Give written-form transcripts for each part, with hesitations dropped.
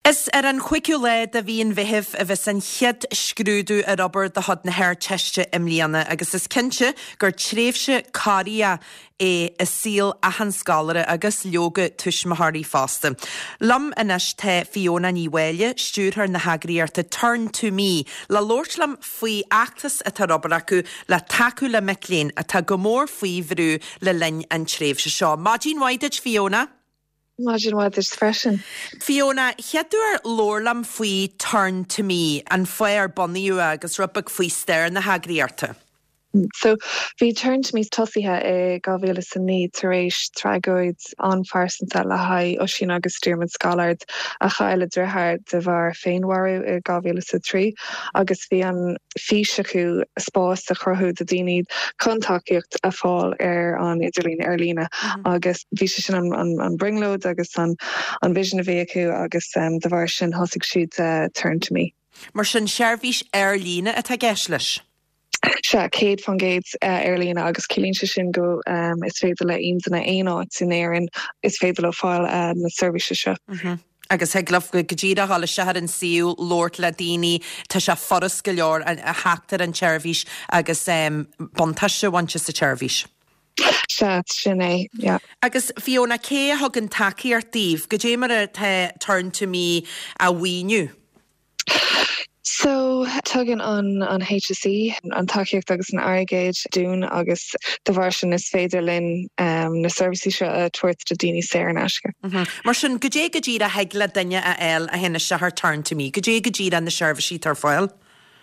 Is an chuiciú le a bhíon bhithih a bheits an chiad scrúdú a Robert de had na hair teiste imlíana agus is cinse gur tréfhse cária é is síl a han scalare agus leoga tuismathaí fásta. Lam inis te Fiona Níhile stúrthar na hagriarta Turn to Me la lórslam faoi achtas a tá Robert acu le taú le Mic-Léinn a tá go mór faoi bhrú le linn an tréfhse seo. Máidín Waidid Fiona? Imagine what is freshen. Fiona, cheadúar lórlam faoi Turn to Me an foiar bonniú agus rubach faoi stair na hagriarta. So we turned to me tosithe e gavíle san ní taréis tragoids an farsanta le haid Oisín agus Diarmaid Scallard a chaile drethar de bhar féinwarú e gavíle sa trí agus bhí an físeachú spás a chorthú de daoine contaíocht a fáil an Idirlín Airlína agus bhí sin an bringlód agus an vision a bhí acu agus de bhar sin thosaigh siad Turn to Me. Mar sin seirbhís Airlína atá gceis leis. Se Kate van Gates Airlína agus cilín se sin go is féidir le aontainna éáit sin éireann is féidir le fáil na service se. Agus heaglah go ddíra hála sehar an síú Lord le daoine tá se forras go leor a heachtar an tseirbhís agus bontaise bhainte sa tseirbhís. Se sin é, yeah. Agus Fiona cé thug an tacaí ar tíomh go dé mar a Turn to Me a bhaoiniu. So tugan an HSE an takeíocht agus an airgéid dún agus de bhar sin is féidir linn na servicí seo a tuairt de daoine séir an aisce. Mar sin go dé go ddíra heagla duine a eil a henne se th Turn to Me. Go dé go ddíra na serviceí tar fáil?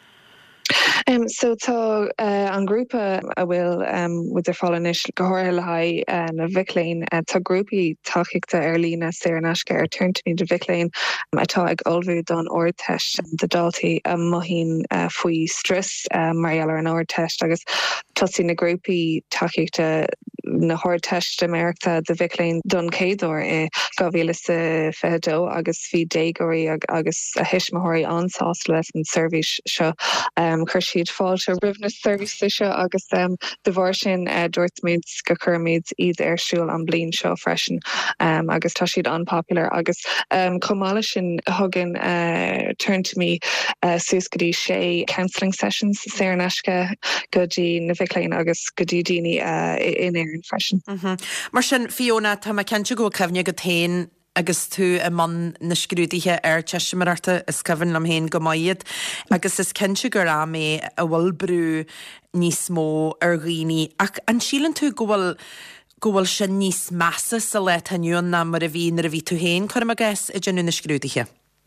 So tá an grúpa a bhfuil with their fallinish gohortha le haid na Mic-Léinn tá grúpaí taíochta Airlína séir an aisce ar Turn to Me de Mic-Léinn atá ag olbhú don ortest de daltaí a mohín faoi stress marhealar an ortest agus tosí na grúpaí taíochta na hortest America de Mic-Léinn don céadúir i gavíle sa fedó agus bhí dégóirí agus a hisismathirí ansás leis an service seo chuir siad fáilte ribhna service seo agus de bhar sin dúirtmid go churmid iad arsúil an blion seo freisin agus tá siad unpopular agus comála sin thugan Turn to Me suas go dtí sé counselling sessions sé an aisce go dtí na Mic-Léinn agus go dtí daoine in éireann freisin. Mar sin Fiona tá cennte go cefne go tain agus tú a man na scrúdaithe ar teisimarta is cohann am héin go maiad agus is cinse gur ra mé a bhfuil brú níos mó ar ghaoine ach an sílan tú gohfuil sin níos measa sa le taniuúin na mar a bhí tú héin chuir a gas i dgenú na scrúdaithe.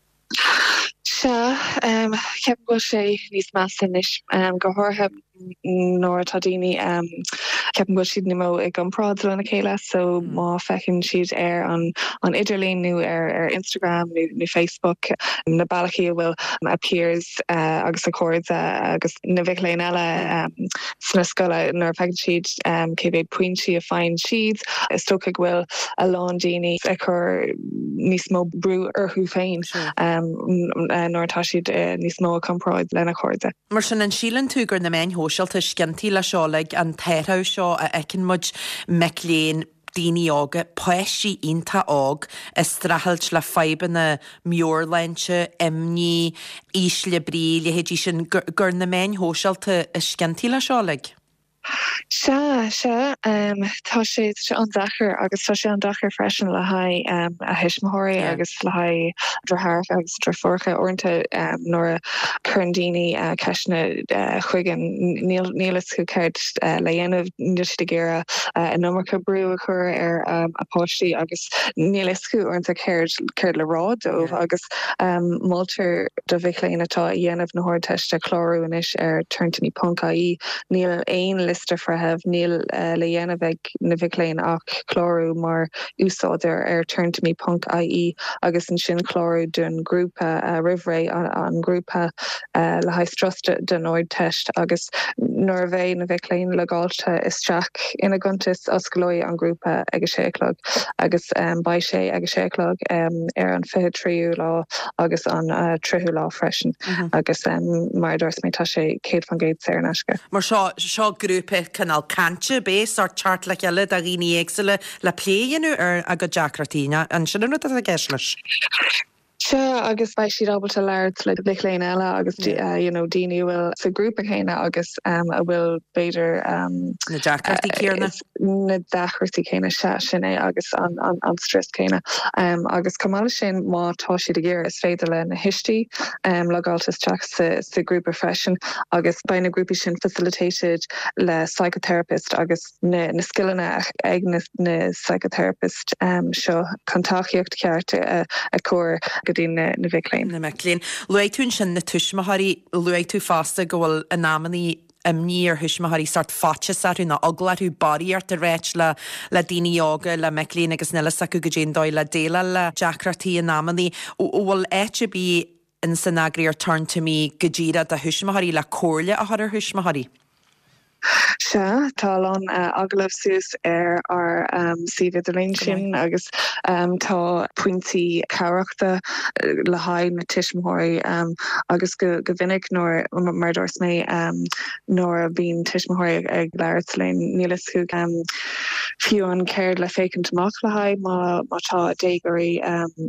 Se ceap go sé níos measa is go hórtha nóir tá daoine ceapan go siad nimó ag an prád lena chéile so má fecinn siad ar an Idirlín nó ar Instagram nó Facebook na bailachí bhfuil appears agus a chords agus na Mic-Léinn eile sna scoile nuair fecinn siad cé bhéh pointí a fáin siad is tócha bhfuil a lán daoine a chur níos mó brú arthú féin nóir tá siad níos mó a compráid lena chorda. Mar sin an sílan tú gur na main hóseilta scintí le seálaigh an teirtha seo a ecinmuid Mic-Léinn daoine ága poisí ionta ág is strahailt le feiban na meorlainse imní ísle brí le héidí sin gur na main hóseilta is scintí le seálaigh. Se tá sé an dachar agus tá sé an dachar freisin le haid a hisismathirí agus le haid drthar agus drforcha orintanta nóair a chundíine ceisna chuigan nílas go ceirt le dhéanamh níos de géire an nómarcha brú a chur ar apáistí agus nílascú orintanta céir le rádómh agus moltar do Mic-Léinn atá dhéanamh na hórteiste chlárú inis ar Turn to Me Punk.ie níl aon lister forhebh níl le dhéanamh na Mic-Léinn ach chlárú mar úsáidir ar Turn to Me Punk.ie agus an sin chlárú dún grúpa rihré an grúpa le haid strusta den óid teist agus nuair bheith na Mic-Léinn le gáilte isteach ina guntas oscailóí an grúpa agus séclog agus ba sé agus séclog ar an 23 lá agus an 3 lá freisin agus mar dúirs mé tá sé Kate van Gates ar an aisce. Mar seo grúpa canal cante bés ar chart le ceile a rií éagsile le pléanú ar a go deacratíine an sin a gceis leis. Se agus bei si ábalta leir le léin eile agus daine bhfuil sa grúpa chéine agus a bhfuil beidir na deachtartaí céarna na dachirtaí chéine se sin é agus an stress chéine agus cumála sin mátá siad a ggéir is féidir le na histí leáiltas teach sa grúpa freisin agus bei na grúpi sin facilitated le psychotherapist agus na skillanna ag na psychotherapist seo contáíocht ceart a cuar go dtí na bhicléin. Na melín. Luéid tún sin na tuismathaí luéid tú fásta go bhfuil a námaní níor thuismathaí sart fáte na aglaú baríart a réit le daoine ága le melín agus nela acu go dé dóil le déile le deachratíí a námaní bhfuil éite bí in san agriíar turn to me go ddíra a thuismathaí le cóirle a thar thuismathaí. Se talán aglah suas ar sividirlín sin agus tá pointí ceachta le haid na tiismóirí agus go vinnig nóir mar dors mé nóir a bhín tiismóirí ag leirlín nílas chu fiú an céir le fécinn amach le haid má tá dégurí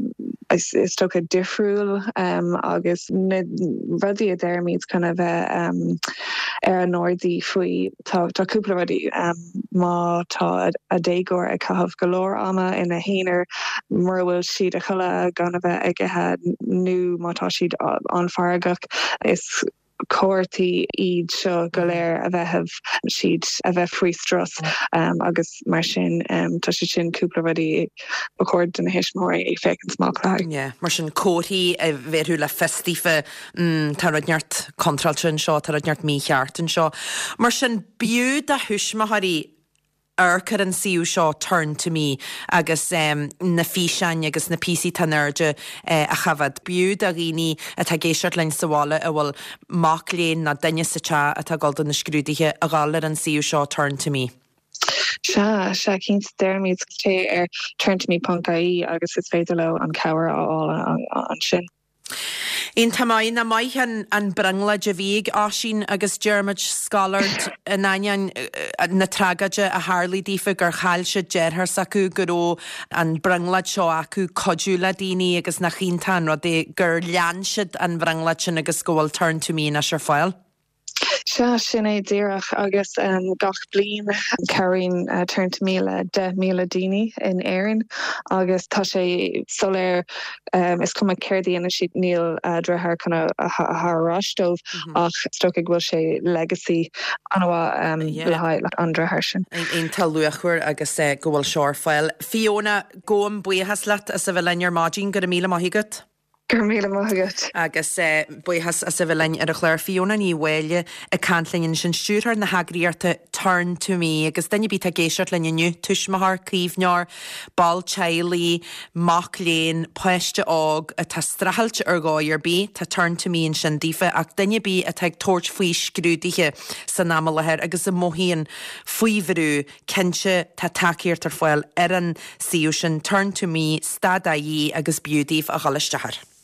is sto a difriúil agus rudí a déirmid chuna bheith ar an nóirdí faoi táúpla rudí má tá a dégóir ag cahabh golóir ama ina héanaar mar bhfuil siad a chuile gan bheith ag ithe nó mátá siad an faragach is cóirtaí iad seo go léir a bheitheh siad a bheith faoi stras agus mar sin tá si sin cúpla rudí bacóir den na hisismóirí ag fécinn smach le. Mar sin cótaí a bhéú le festífa tar neart contraltin seo tar neart mícheartan seo. Mar sin biúd a thuismathaí Arcar an siú seo turn to me agus na físein agus na písí tanirde a chafad biúd a riní a tá géisiart lein sahála a bhfuil mac léon na daine sa te a tá gáildan na scrúdaithe a gálar an siú seo turn to me. Se cinn déirmid té ar turn to me.caí agus is féidir le an cabhar an sin. Ein tamáin na maithan an brangla de bhíg ásin agus Germid Scholard in aian na tragaide a Harley dífa gur chail se dearthar sacu guró an brangla seo acu codúla daoine agus na chintan rud é gur leansiid an brangla sin agus gohfuil turn to me na seir fáil. Se sin é ddíireach agus gach blian carín turn to me le 10,000 daoine in éireann agus tá sé soléir is cum céirdaíana siad níl drethar chuna athráistómh ach stoigh bhfuil sé legacy anhá le an drethar sin. Ein tal luachhuiir agus go bhfuil seir fáil. Fiona gom buíhas leat a sa bheith lein ar mádín go 1,000 maithígad? Agus buchas a sa bhlein ar a chléir Fiona ní bhile a cantlingin sin stúrthar na hagriíarta turn to me agus danne bí a géisiart leniu tuismathar críomhnear ball chailí mac léin poiste ág a tá strahailte ar gáir bí tá turn to me in sin dífa ach danne bí a teag toirt faoi scrúdaithe san námalathir agus a móhíonn faoihrú cinse tá takeíart ar fáil ar an siú sin turn to me stadaí agus biúdíh a chalisteair.